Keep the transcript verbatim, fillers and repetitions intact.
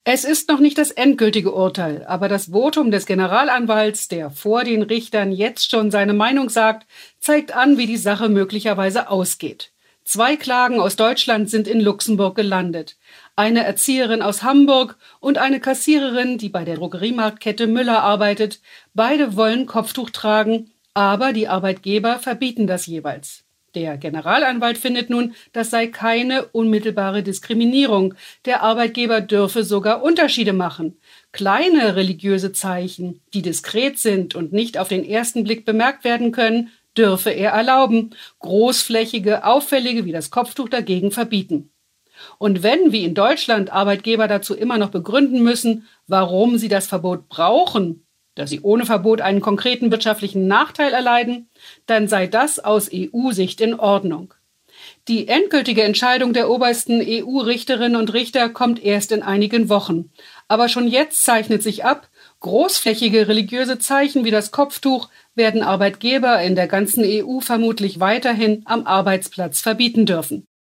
Es ist noch nicht das endgültige Urteil, aber das Votum des Generalanwalts, der vor den Richtern jetzt schon seine Meinung sagt, zeigt an, wie die Sache möglicherweise ausgeht. Zwei Klagen aus Deutschland sind in Luxemburg gelandet. Eine Erzieherin aus Hamburg und eine Kassiererin, die bei der Drogeriemarktkette Müller arbeitet. Beide wollen Kopftuch tragen, aber die Arbeitgeber verbieten das jeweils. Der Generalanwalt findet nun, das sei keine unmittelbare Diskriminierung. Der Arbeitgeber dürfe sogar Unterschiede machen. Kleine religiöse Zeichen, die diskret sind und nicht auf den ersten Blick bemerkt werden können, dürfe er erlauben, großflächige, auffällige wie das Kopftuch dagegen verbieten. Und wenn, wie in Deutschland, Arbeitgeber dazu immer noch begründen müssen, warum sie das Verbot brauchen, dass sie ohne Verbot einen konkreten wirtschaftlichen Nachteil erleiden, dann sei das aus E U-Sicht in Ordnung. Die endgültige Entscheidung der obersten E U-Richterinnen und Richter kommt erst in einigen Wochen. Aber schon jetzt zeichnet sich ab, großflächige religiöse Zeichen wie das Kopftuch werden Arbeitgeber in der ganzen E U vermutlich weiterhin am Arbeitsplatz verbieten dürfen.